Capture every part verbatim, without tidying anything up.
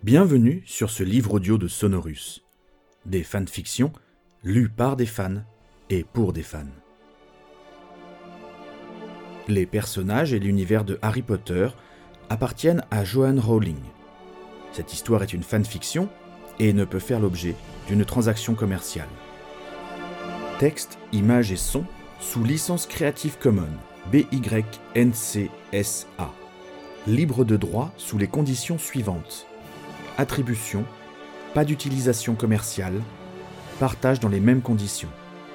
Bienvenue sur ce livre audio de Sonorus, des fanfictions lues par des fans et pour des fans. Les personnages et l'univers de Harry Potter appartiennent à Joanne Rowling. Cette histoire est une fanfiction et ne peut faire l'objet d'une transaction commerciale. Texte, images et sons sous licence Creative Commons B Y N C S A. Libre de droit sous les conditions suivantes. Attribution, pas d'utilisation commerciale, partage dans les mêmes conditions.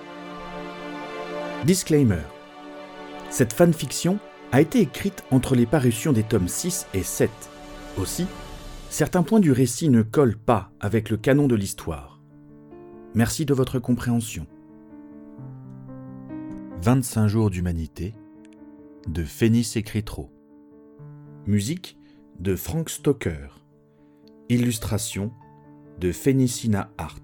Disclaimer. Cette fanfiction a été écrite entre les parutions des tomes six et sept. Aussi, certains points du récit ne collent pas avec le canon de l'histoire. Merci de votre compréhension. vingt-cinq jours d'humanité de Phénis et Critro. Musique de Frank Stoker. Illustration de Phénicina Art.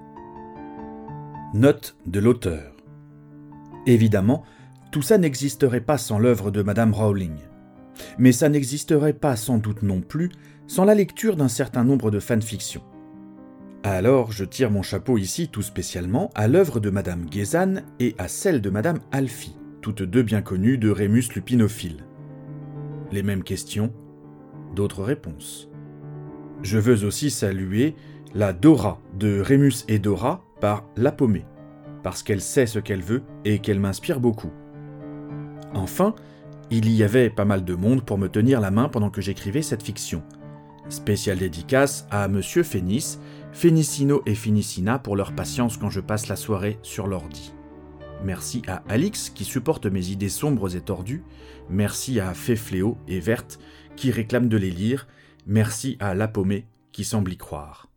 Note de l'auteur. Évidemment, tout ça n'existerait pas sans l'œuvre de Madame Rowling. Mais ça n'existerait pas sans doute non plus sans la lecture d'un certain nombre de fanfictions. Alors je tire mon chapeau ici tout spécialement à l'œuvre de Madame Guézanne et à celle de Madame Alfie, toutes deux bien connues de Rémus Lupinophile. Les mêmes questions, d'autres réponses. Je veux aussi saluer la Dora de Rémus et Dora par La Paumée, parce qu'elle sait ce qu'elle veut et qu'elle m'inspire beaucoup. Enfin, il y avait pas mal de monde pour me tenir la main pendant que j'écrivais cette fiction. Spéciale dédicace à Monsieur Phénis, Phénicino et Phénicina pour leur patience quand je passe la soirée sur l'ordi. Merci à Alix qui supporte mes idées sombres et tordues. Merci à Féfléo et Verte qui réclament de les lire. Merci à La Paumée qui semble y croire.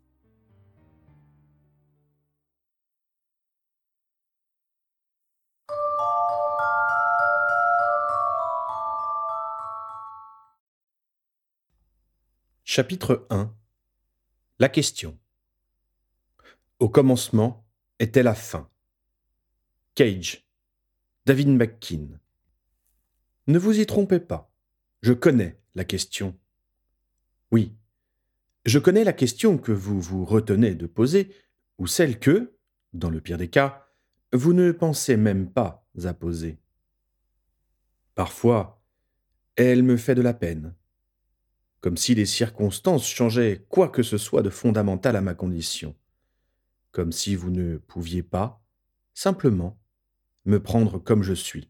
Chapitre un. La question. Au commencement était la fin. Cage. David McKean. Ne vous y trompez pas. Je connais la question. Oui, je connais la question que vous vous retenez de poser, ou celle que, dans le pire des cas, vous ne pensez même pas à poser. Parfois, elle me fait de la peine, comme si les circonstances changeaient quoi que ce soit de fondamental à ma condition, comme si vous ne pouviez pas, simplement, me prendre comme je suis.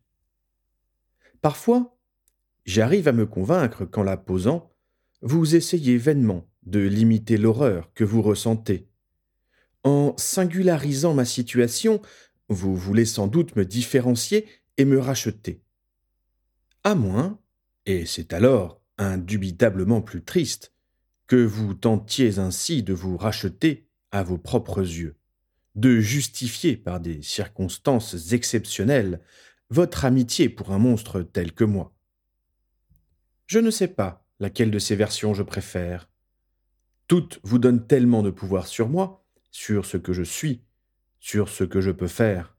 Parfois, j'arrive à me convaincre qu'en la posant, vous essayez vainement de limiter l'horreur que vous ressentez. En singularisant ma situation, vous voulez sans doute me différencier et me racheter. À moins, et c'est alors indubitablement plus triste, que vous tentiez ainsi de vous racheter à vos propres yeux, de justifier par des circonstances exceptionnelles votre amitié pour un monstre tel que moi. Je ne sais pas laquelle de ces versions je préfère. Toutes vous donnent tellement de pouvoir sur moi, sur ce que je suis, sur ce que je peux faire.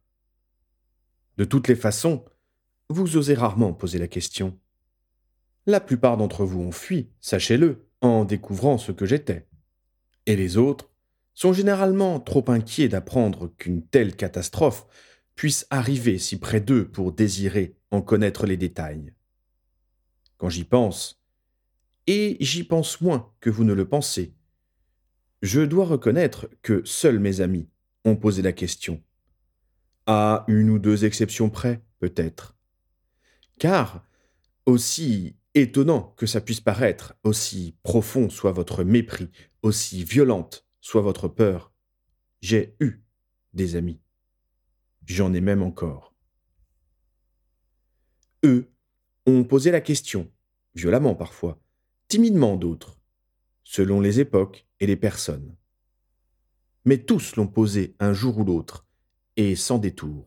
De toutes les façons, vous osez rarement poser la question. La plupart d'entre vous ont fui, sachez-le, en découvrant ce que j'étais. Et les autres sont généralement trop inquiets d'apprendre qu'une telle catastrophe puisse arriver si près d'eux pour désirer en connaître les détails. Quand j'y pense, et j'y pense moins que vous ne le pensez, je dois reconnaître que seuls mes amis ont posé la question. À une ou deux exceptions près, peut-être. Car, aussi étonnant que ça puisse paraître, aussi profond soit votre mépris, aussi violente soit votre peur, j'ai eu des amis. J'en ai même encore. Eux ont posé la question, violemment parfois, timidement d'autres, selon les époques et les personnes. Mais tous l'ont posé un jour ou l'autre, et sans détour.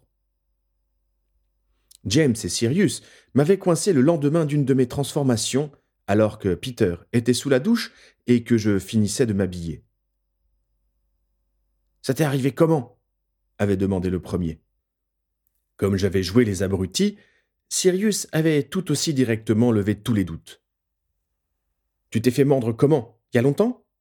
James et Sirius m'avaient coincé le lendemain d'une de mes transformations, alors que Peter était sous la douche et que je finissais de m'habiller. « Ça t'est arrivé comment ?» avait demandé le premier. Comme j'avais joué les abrutis, Sirius avait tout aussi directement levé tous les doutes. « Tu t'es fait mordre comment ? Il y a longtemps ?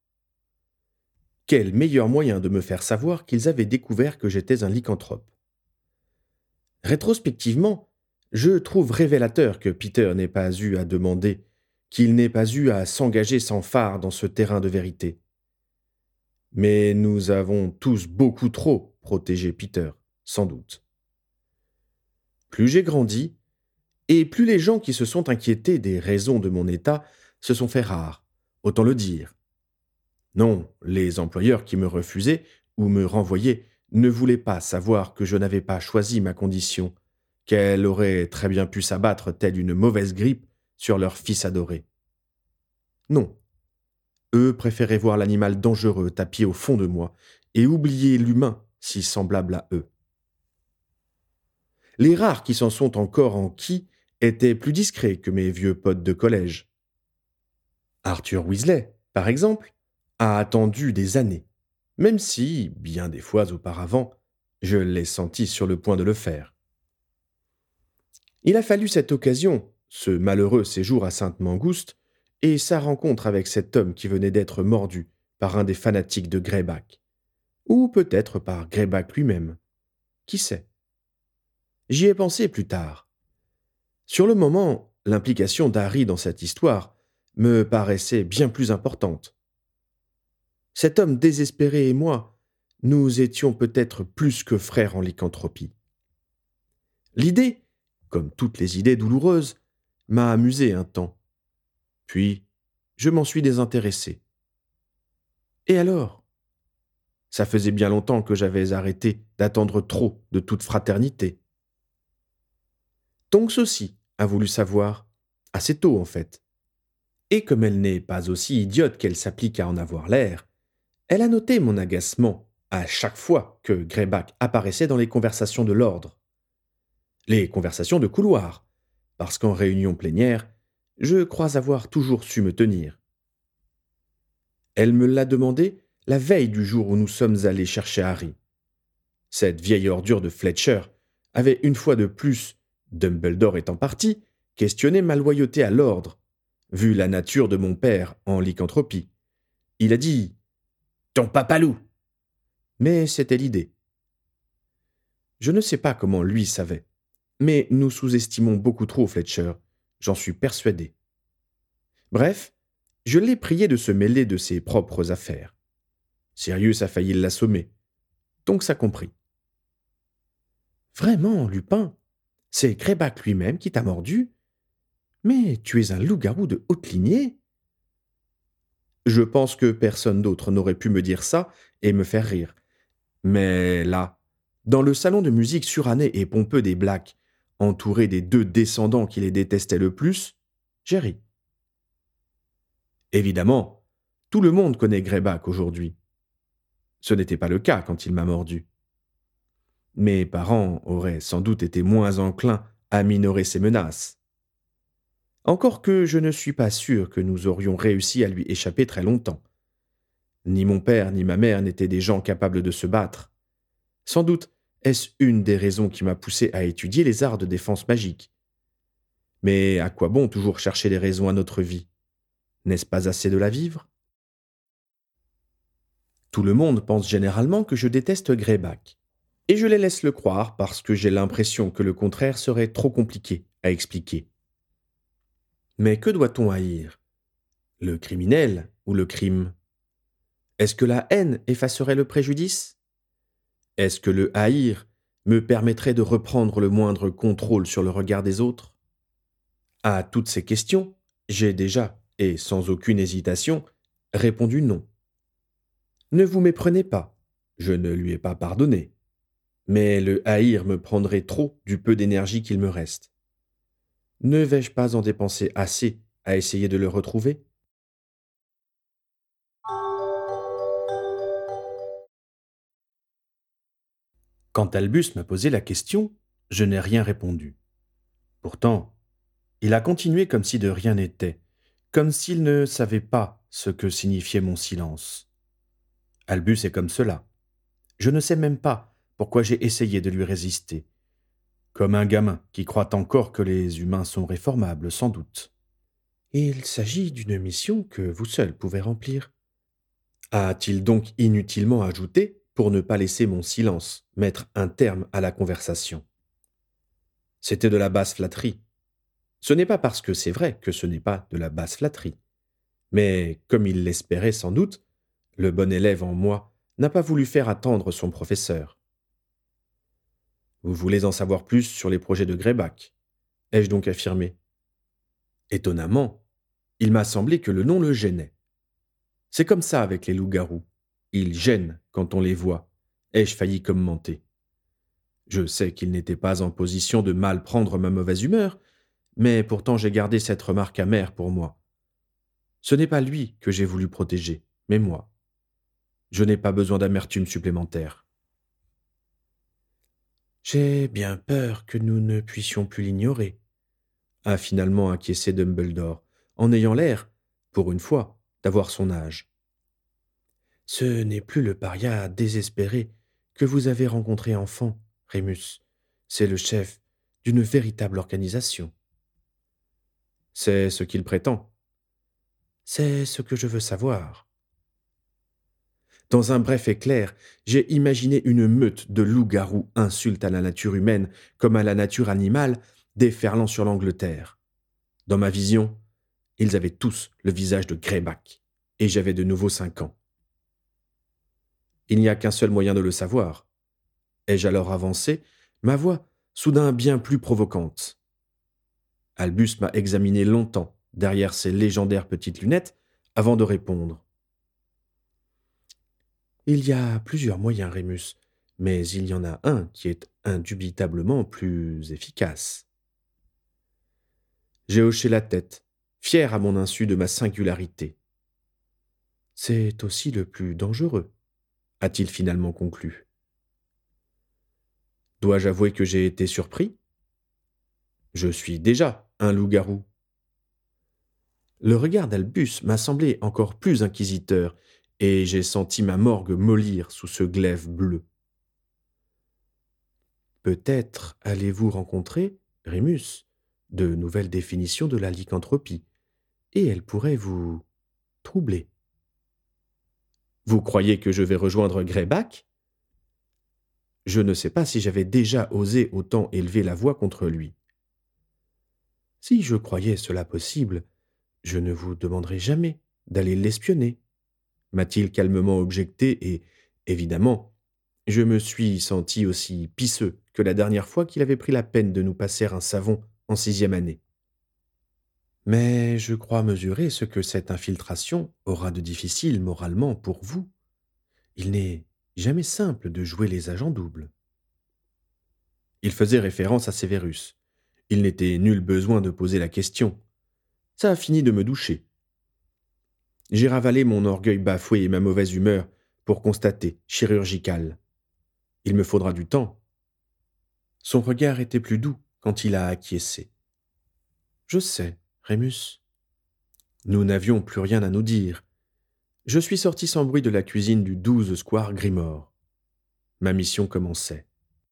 Quel meilleur moyen de me faire savoir qu'ils avaient découvert que j'étais un lycanthrope. Rétrospectivement, je trouve révélateur que Peter n'ait pas eu à demander, qu'il n'ait pas eu à s'engager sans phare dans ce terrain de vérité. Mais nous avons tous beaucoup trop protégé Peter, sans doute. Plus j'ai grandi, et plus les gens qui se sont inquiétés des raisons de mon état se sont fait rares, autant le dire. Non, les employeurs qui me refusaient ou me renvoyaient ne voulaient pas savoir que je n'avais pas choisi ma condition, qu'elle aurait très bien pu s'abattre telle une mauvaise grippe sur leur fils adoré. Non. Eux préféraient voir l'animal dangereux tapis au fond de moi et oublier l'humain si semblable à eux. Les rares qui s'en sont encore enquis étaient plus discrets que mes vieux potes de collège. Arthur Weasley, par exemple, a attendu des années, même si, bien des fois auparavant, je l'ai senti sur le point de le faire. Il a fallu cette occasion, ce malheureux séjour à Sainte-Mangouste, et sa rencontre avec cet homme qui venait d'être mordu par un des fanatiques de Greyback, ou peut-être par Greyback lui-même. Qui sait? J'y ai pensé plus tard. Sur le moment, l'implication d'Harry dans cette histoire me paraissait bien plus importante. Cet homme désespéré et moi, nous étions peut-être plus que frères en lycanthropie. L'idée, comme toutes les idées douloureuses, m'a amusé un temps. Puis, je m'en suis désintéressé. Et alors? Ça faisait bien longtemps que j'avais arrêté d'attendre trop de toute fraternité. Tonks aussi a voulu savoir, assez tôt en fait. Et comme elle n'est pas aussi idiote qu'elle s'applique à en avoir l'air, elle a noté mon agacement à chaque fois que Greyback apparaissait dans les conversations de l'ordre. Les conversations de couloir, parce qu'en réunion plénière, je crois avoir toujours su me tenir. Elle me l'a demandé la veille du jour où nous sommes allés chercher Harry. Cette vieille ordure de Fletcher avait une fois de plus, Dumbledore étant parti, questionné ma loyauté à l'ordre, vu la nature de mon père en lycanthropie. Il a dit « Ton papalou !» Mais c'était l'idée. Je ne sais pas comment lui savait, mais nous sous-estimons beaucoup trop Fletcher, j'en suis persuadé. Bref, je l'ai prié de se mêler de ses propres affaires. Sirius a failli l'assommer, donc ça compris. Vraiment, Lupin, c'est Greyback lui-même qui t'a mordu? Mais tu es un loup-garou de haute lignée? Je pense que personne d'autre n'aurait pu me dire ça et me faire rire. Mais là, dans le salon de musique suranné et pompeux des Blacks, entouré des deux descendants qui les détestaient le plus, j'ai ri. Évidemment, tout le monde connaît Greyback aujourd'hui. Ce n'était pas le cas quand il m'a mordu. Mes parents auraient sans doute été moins enclins à minorer ses menaces. Encore que je ne suis pas sûr que nous aurions réussi à lui échapper très longtemps. Ni mon père ni ma mère n'étaient des gens capables de se battre. Sans doute est-ce une des raisons qui m'a poussé à étudier les arts de défense magique. Mais à quoi bon toujours chercher des raisons à notre vie? N'est-ce pas assez de la vivre? Tout le monde pense généralement que je déteste Greyback. Et je les laisse le croire parce que j'ai l'impression que le contraire serait trop compliqué à expliquer. Mais que doit-on haïr? Le criminel ou le crime? Est-ce que la haine effacerait le préjudice? Est-ce que le haïr me permettrait de reprendre le moindre contrôle sur le regard des autres? À toutes ces questions, j'ai déjà, et sans aucune hésitation, répondu non. Ne vous méprenez pas, je ne lui ai pas pardonné. Mais le haïr me prendrait trop du peu d'énergie qu'il me reste. Ne vais-je pas en dépenser assez à essayer de le retrouver? Quand Albus m'a posé la question, je n'ai rien répondu. Pourtant, il a continué comme si de rien n'était, comme s'il ne savait pas ce que signifiait mon silence. Albus est comme cela. Je ne sais même pas pourquoi j'ai essayé de lui résister. Comme un gamin qui croit encore que les humains sont réformables, sans doute. Il s'agit d'une mission que vous seul pouvez remplir. A-t-il donc inutilement ajouté pour ne pas laisser mon silence mettre un terme à la conversation. C'était de la basse flatterie. Ce n'est pas parce que c'est vrai que ce n'est pas de la basse flatterie. Mais, comme il l'espérait sans doute, le bon élève en moi n'a pas voulu faire attendre son professeur. Vous voulez en savoir plus sur les projets de Greyback, ai-je donc affirmé. Étonnamment, il m'a semblé que le nom le gênait. C'est comme ça avec les loups-garous. Ils gênent quand on les voit, ai-je failli commenter. Je sais qu'il n'était pas en position de mal prendre ma mauvaise humeur, mais pourtant j'ai gardé cette remarque amère pour moi. Ce n'est pas lui que j'ai voulu protéger, mais moi. Je n'ai pas besoin d'amertume supplémentaire. J'ai bien peur que nous ne puissions plus l'ignorer, a finalement acquiescé Dumbledore, en ayant l'air, pour une fois, d'avoir son âge. Ce n'est plus le paria désespéré que vous avez rencontré enfant, Rémus. C'est le chef d'une véritable organisation. C'est ce qu'il prétend. C'est ce que je veux savoir. Dans un bref éclair, j'ai imaginé une meute de loups-garous insulte à la nature humaine comme à la nature animale, déferlant sur l'Angleterre. Dans ma vision, ils avaient tous le visage de Greyback, et j'avais de nouveau cinq ans. Il n'y a qu'un seul moyen de le savoir. Ai-je alors avancé, ma voix soudain bien plus provocante. Albus m'a examiné longtemps derrière ses légendaires petites lunettes avant de répondre. Il y a plusieurs moyens, Rémus, mais il y en a un qui est indubitablement plus efficace. J'ai hoché la tête, fier à mon insu de ma singularité. C'est aussi le plus dangereux, a-t-il finalement conclu. Dois-je avouer que j'ai été surpris? Je suis déjà un loup-garou. Le regard d'Albus m'a semblé encore plus inquisiteur, et j'ai senti ma morgue mollir sous ce glaive bleu. Peut-être allez-vous rencontrer, Rémus, de nouvelles définitions de la lycanthropie, et elles pourraient vous troubler. Vous croyez que je vais rejoindre Greyback? Je ne sais pas si j'avais déjà osé autant élever la voix contre lui. Si je croyais cela possible, je ne vous demanderais jamais d'aller l'espionner, m'a-t-il calmement objecté et, évidemment, je me suis senti aussi pisseux que la dernière fois qu'il avait pris la peine de nous passer un savon en sixième année. Mais je crois mesurer ce que cette infiltration aura de difficile moralement pour vous. Il n'est jamais simple de jouer les agents doubles. Il faisait référence à Sévérus. Il n'était nul besoin de poser la question. Ça a fini de me doucher. J'ai ravalé mon orgueil bafoué et ma mauvaise humeur pour constater, chirurgical. Il me faudra du temps. Son regard était plus doux quand il a acquiescé. Je sais, Rémus. Nous n'avions plus rien à nous dire. Je suis sorti sans bruit de la cuisine du douze square Grimore. Ma mission commençait.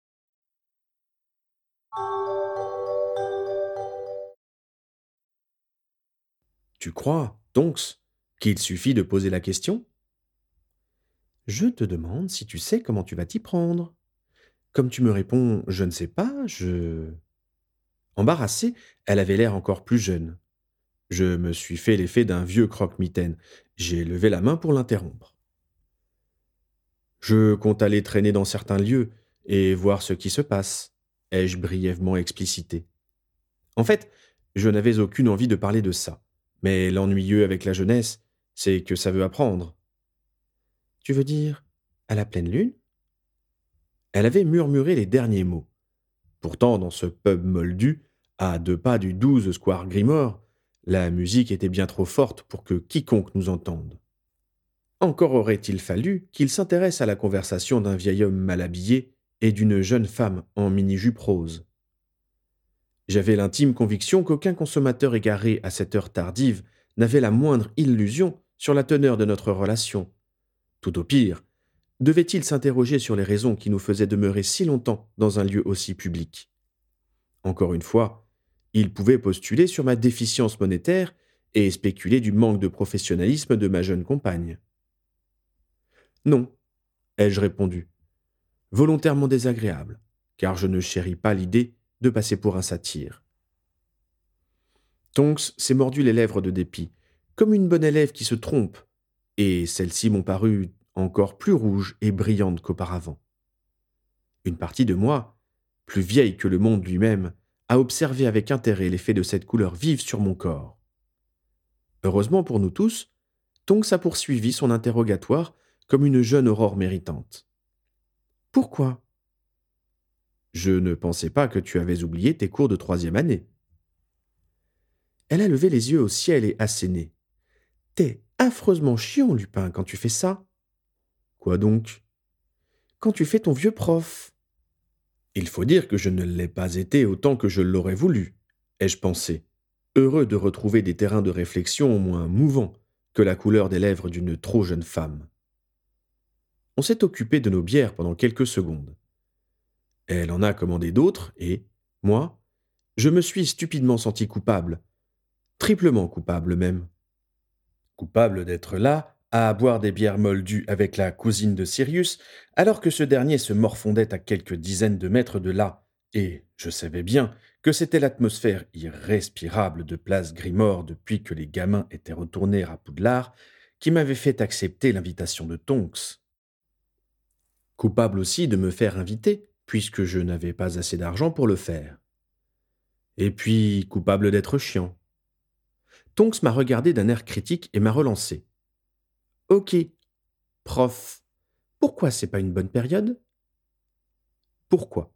Tu crois, Tonks, qu'il suffit de poser la question? Je te demande si tu sais comment tu vas t'y prendre. Comme tu me réponds « je ne sais pas », je... Embarrassée, elle avait l'air encore plus jeune. Je me suis fait l'effet d'un vieux croque-mitaine. J'ai levé la main pour l'interrompre. Je compte aller traîner dans certains lieux et voir ce qui se passe, ai-je brièvement explicité. En fait, je n'avais aucune envie de parler de ça, mais l'ennuyeux avec la jeunesse, c'est que ça veut apprendre. Tu veux dire à la pleine lune? Elle avait murmuré les derniers mots. Pourtant, dans ce pub moldu, à deux pas du douze square Grimore, la musique était bien trop forte pour que quiconque nous entende. Encore aurait-il fallu qu'il s'intéresse à la conversation d'un vieil homme mal habillé et d'une jeune femme en mini-jupe rose. J'avais l'intime conviction qu'aucun consommateur égaré à cette heure tardive n'avait la moindre illusion sur la teneur de notre relation. Tout au pire, devait-il s'interroger sur les raisons qui nous faisaient demeurer si longtemps dans un lieu aussi public? Encore une fois, il pouvait postuler sur ma déficience monétaire et spéculer du manque de professionnalisme de ma jeune compagne. Non, ai-je répondu, volontairement désagréable, car je ne chéris pas l'idée de passer pour un satyre. Tonks s'est mordu les lèvres de dépit, comme une bonne élève qui se trompe, et celles-ci m'ont paru encore plus rouges et brillantes qu'auparavant. Une partie de moi, plus vieille que le monde lui-même, a observé avec intérêt l'effet de cette couleur vive sur mon corps. Heureusement pour nous tous, Tonks a poursuivi son interrogatoire comme une jeune aurore méritante. Pourquoi ? Je ne pensais pas que tu avais oublié tes cours de troisième année. Elle a levé les yeux au ciel et asséné. T'es affreusement chiant, Lupin, quand tu fais ça. Quoi donc ? Quand tu fais ton vieux prof. Il faut dire que je ne l'ai pas été autant que je l'aurais voulu, ai-je pensé, heureux de retrouver des terrains de réflexion moins mouvants que la couleur des lèvres d'une trop jeune femme. On s'est occupé de nos bières pendant quelques secondes. Elle en a commandé d'autres et, moi, je me suis stupidement senti coupable, triplement coupable même. Coupable d'être là, à boire des bières moldues avec la cousine de Sirius, alors que ce dernier se morfondait à quelques dizaines de mètres de là, et je savais bien que c'était l'atmosphère irrespirable de Place Grimord depuis que les gamins étaient retournés à Poudlard qui m'avait fait accepter l'invitation de Tonks. Coupable aussi de me faire inviter, puisque je n'avais pas assez d'argent pour le faire. Et puis, coupable d'être chiant. Tonks m'a regardé d'un air critique et m'a relancé. « Ok, prof, pourquoi c'est pas une bonne période ?»« Pourquoi ?»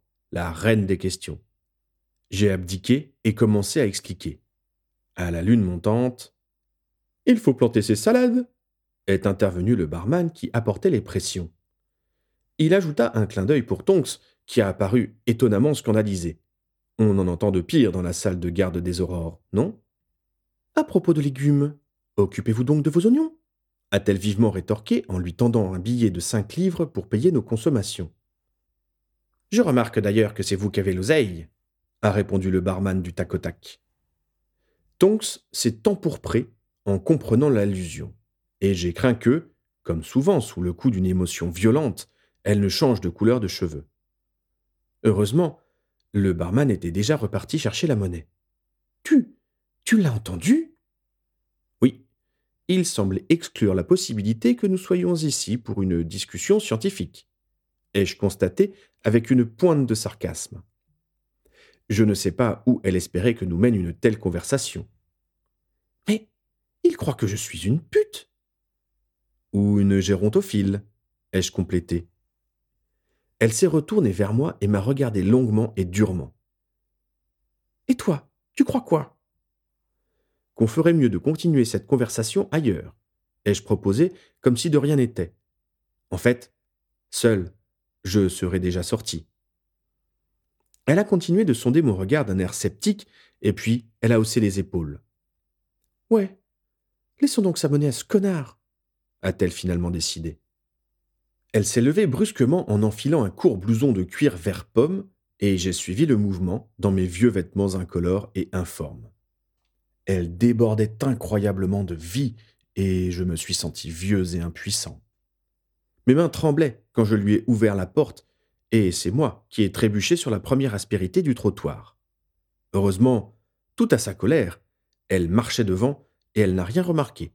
La reine des questions. J'ai abdiqué et commencé à expliquer. À la lune montante, « Il faut planter ses salades !» est intervenu le barman qui apportait les pressions. Il ajouta un clin d'œil pour Tonks, qui a apparu étonnamment scandalisé. On en entend de pire dans la salle de garde des aurores, non ? À propos de légumes, occupez-vous donc de vos oignons, a-t-elle vivement rétorqué en lui tendant un billet de cinq livres pour payer nos consommations. Je remarque d'ailleurs que c'est vous qui avez l'oseille, a répondu le barman du tac au tac. Tonks s'est empourpré en comprenant l'allusion, et j'ai craint que, comme souvent sous le coup d'une émotion violente, elle ne change de couleur de cheveux. Heureusement, le barman était déjà reparti chercher la monnaie. Tu, tu l'as entendu ? Oui, il semblait exclure la possibilité que nous soyons ici pour une discussion scientifique, ai-je constaté avec une pointe de sarcasme. Je ne sais pas où elle espérait que nous mène une telle conversation. Mais il croit que je suis une pute. Ou une gérontophile, ai-je complété. Elle s'est retournée vers moi et m'a regardé longuement et durement. Et toi, tu crois quoi ? Qu'on ferait mieux de continuer cette conversation ailleurs, ai-je proposé comme si de rien n'était. En fait, seul, je serais déjà sorti. Elle a continué de sonder mon regard d'un air sceptique, et puis elle a haussé les épaules. « Ouais, laissons donc sa monnaie à ce connard !» a-t-elle finalement décidé. Elle s'est levée brusquement en enfilant un court blouson de cuir vert pomme, et j'ai suivi le mouvement dans mes vieux vêtements incolores et informes. Elle débordait incroyablement de vie, et je me suis senti vieux et impuissant. Mes mains tremblaient quand je lui ai ouvert la porte, et c'est moi qui ai trébuché sur la première aspérité du trottoir. Heureusement, tout à sa colère, elle marchait devant et elle n'a rien remarqué.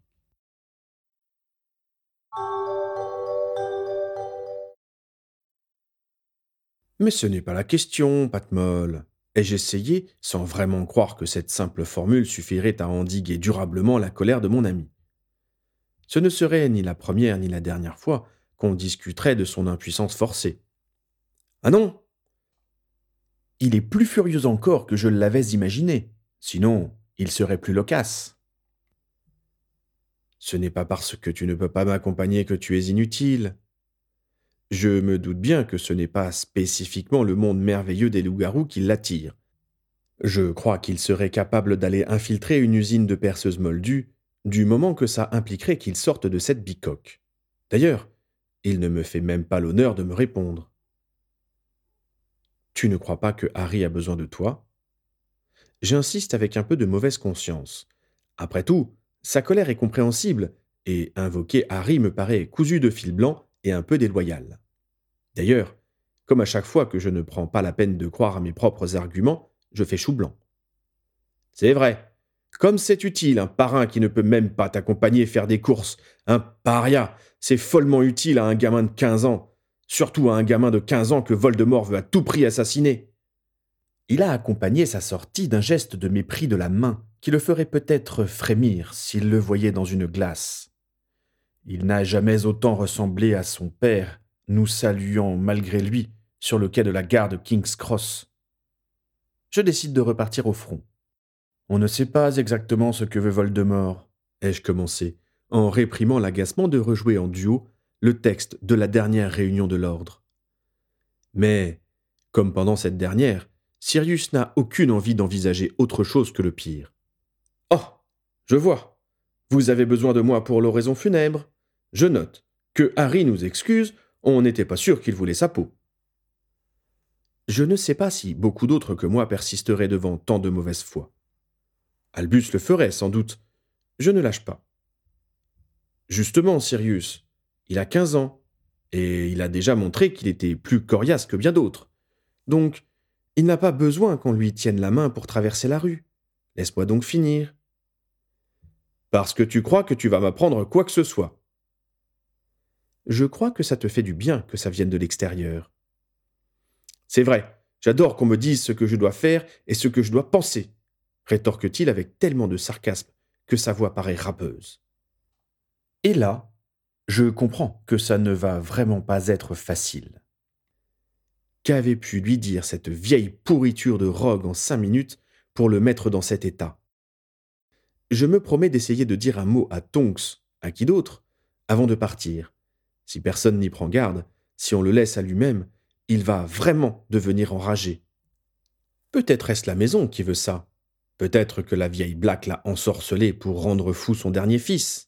Mais ce n'est pas la question, Patmol. Ai-je essayé, sans vraiment croire que cette simple formule suffirait à endiguer durablement la colère de mon ami. Ce ne serait ni la première ni la dernière fois qu'on discuterait de son impuissance forcée. Ah non ! Il est plus furieux encore que je l'avais imaginé, sinon il serait plus loquace. Ce n'est pas parce que tu ne peux pas m'accompagner que tu es inutile. Je me doute bien que ce n'est pas spécifiquement le monde merveilleux des loups-garous qui l'attire. Je crois qu'il serait capable d'aller infiltrer une usine de perceuses moldues, du moment que ça impliquerait qu'il sorte de cette bicoque. D'ailleurs, il ne me fait même pas l'honneur de me répondre. Tu ne crois pas que Harry a besoin de toi ? J'insiste avec un peu de mauvaise conscience. Après tout, sa colère est compréhensible, et invoquer Harry me paraît cousu de fil blanc et un peu déloyale. D'ailleurs, comme à chaque fois que je ne prends pas la peine de croire à mes propres arguments, je fais chou blanc. C'est vrai. Comme c'est utile, un parrain qui ne peut même pas t'accompagner faire des courses. Un paria, c'est follement utile à un gamin de quinze ans. Surtout à un gamin de quinze ans que Voldemort veut à tout prix assassiner. Il a accompagné sa sortie d'un geste de mépris de la main qui le ferait peut-être frémir s'il le voyait dans une glace. Il n'a jamais autant ressemblé à son père, nous saluant malgré lui sur le quai de la gare de King's Cross. Je décide de repartir au front. On ne sait pas exactement ce que veut Voldemort, ai-je commencé, en réprimant l'agacement de rejouer en duo le texte de la dernière réunion de l'ordre. Mais, comme pendant cette dernière, Sirius n'a aucune envie d'envisager autre chose que le pire. « Oh, je vois. Vous avez besoin de moi pour l'oraison funèbre. Je note que Harry nous excuse, on n'était pas sûr qu'il voulait sa peau. » Je ne sais pas si beaucoup d'autres que moi persisteraient devant tant de mauvaise foi. Albus le ferait, sans doute. Je ne lâche pas. Justement, Sirius, il a quinze ans, et il a déjà montré qu'il était plus coriace que bien d'autres. Donc, il n'a pas besoin qu'on lui tienne la main pour traverser la rue. Laisse-moi donc finir. Parce que tu crois que tu vas m'apprendre quoi que ce soit. Je crois que ça te fait du bien que ça vienne de l'extérieur. C'est vrai, j'adore qu'on me dise ce que je dois faire et ce que je dois penser, rétorque-t-il avec tellement de sarcasme que sa voix paraît râpeuse. Et là, je comprends que ça ne va vraiment pas être facile. Qu'avait pu lui dire cette vieille pourriture de Rogue en cinq minutes pour le mettre dans cet état? Je me promets d'essayer de dire un mot à Tonks, à qui d'autre, avant de partir. Si personne n'y prend garde, si on le laisse à lui-même, il va vraiment devenir enragé. Peut-être est-ce la maison qui veut ça. Peut-être que la vieille Black l'a ensorcelé pour rendre fou son dernier fils.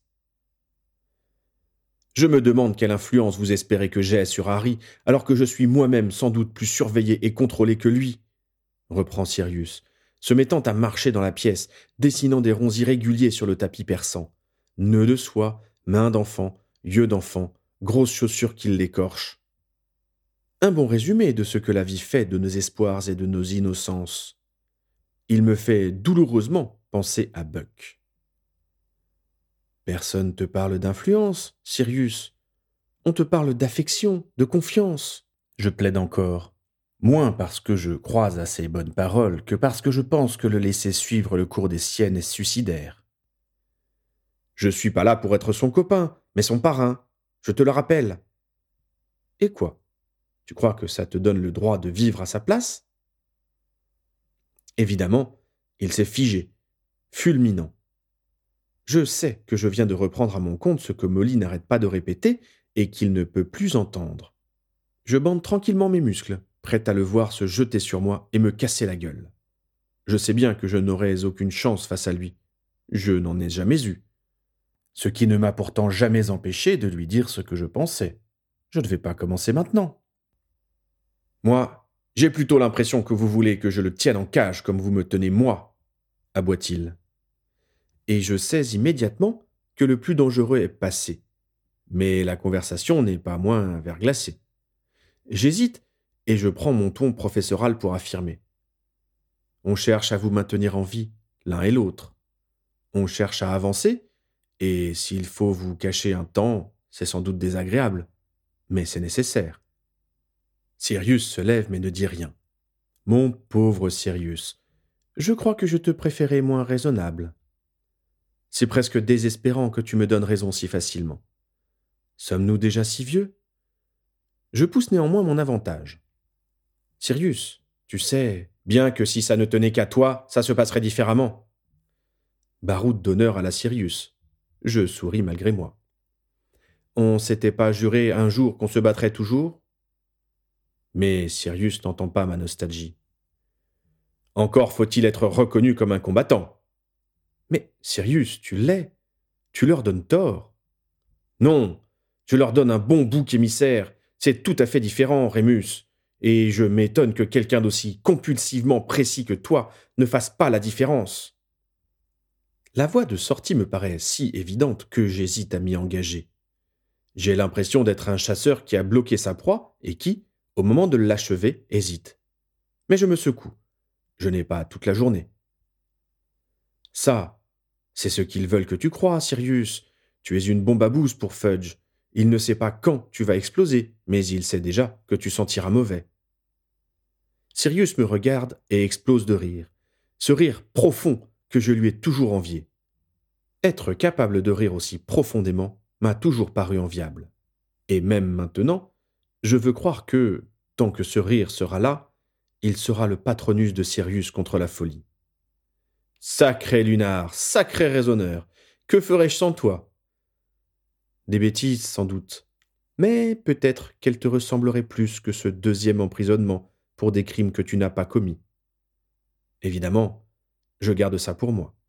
Je me demande quelle influence vous espérez que j'ai sur Harry, alors que je suis moi-même sans doute plus surveillé et contrôlé que lui, reprend Sirius, se mettant à marcher dans la pièce, dessinant des ronds irréguliers sur le tapis persan. Nœuds de soie, mains d'enfant, yeux d'enfant, grosses chaussures qui l'écorchent. Un bon résumé de ce que la vie fait de nos espoirs et de nos innocences. Il me fait douloureusement penser à Buck. Personne te parle d'influence, Sirius. On te parle d'affection, de confiance. Je plaide encore. Moins parce que je crois à ces bonnes paroles que parce que je pense que le laisser suivre le cours des siennes est suicidaire. Je suis pas là pour être son copain, mais son parrain. Je te le rappelle. Et quoi? Tu crois que ça te donne le droit de vivre à sa place? Évidemment, il s'est figé, fulminant. Je sais que je viens de reprendre à mon compte ce que Molly n'arrête pas de répéter et qu'il ne peut plus entendre. Je bande tranquillement mes muscles, prêt à le voir se jeter sur moi et me casser la gueule. Je sais bien que je n'aurais aucune chance face à lui. Je n'en ai jamais eu. Ce qui ne m'a pourtant jamais empêché de lui dire ce que je pensais. Je ne vais pas commencer maintenant. Moi, j'ai plutôt l'impression que vous voulez que je le tienne en cage comme vous me tenez moi, aboie-t-il. Et je sais immédiatement que le plus dangereux est passé. Mais la conversation n'est pas moins verglacée. J'hésite et je prends mon ton professoral pour affirmer. On cherche à vous maintenir en vie, l'un et l'autre. On cherche à avancer, et s'il faut vous cacher un temps, c'est sans doute désagréable, mais c'est nécessaire. Sirius se lève mais ne dit rien. Mon pauvre Sirius, je crois que je te préférais moins raisonnable. C'est presque désespérant que tu me donnes raison si facilement. Sommes-nous déjà si vieux? Je pousse néanmoins mon avantage. Sirius, tu sais, bien que si ça ne tenait qu'à toi, ça se passerait différemment. Baroud d'honneur à la Sirius. Je souris malgré moi. On s'était pas juré un jour qu'on se battrait toujours? Mais Sirius n'entend pas ma nostalgie. Encore faut-il être reconnu comme un combattant. Mais Sirius, tu l'es. Tu leur donnes tort. Non, je leur donne un bon bouc émissaire. C'est tout à fait différent, Rémus. Et je m'étonne que quelqu'un d'aussi compulsivement précis que toi ne fasse pas la différence. La voie de sortie me paraît si évidente que j'hésite à m'y engager. J'ai l'impression d'être un chasseur qui a bloqué sa proie et qui, au moment de l'achever, hésite. Mais je me secoue. Je n'ai pas toute la journée. Ça, c'est ce qu'ils veulent que tu crois, Sirius. Tu es une bombe à bouse pour Fudge. Il ne sait pas quand tu vas exploser, mais il sait déjà que tu sentiras mauvais. Sirius me regarde et explose de rire. Ce rire profond que je lui ai toujours envié. Être capable de rire aussi profondément m'a toujours paru enviable. Et même maintenant, je veux croire que, tant que ce rire sera là, il sera le patronus de Sirius contre la folie. Sacré Lunar, sacré raisonneur, que ferais-je sans toi? Des bêtises, sans doute. Mais peut-être qu'elles te ressembleraient plus que ce deuxième emprisonnement pour des crimes que tu n'as pas commis. Évidemment, je garde ça pour moi.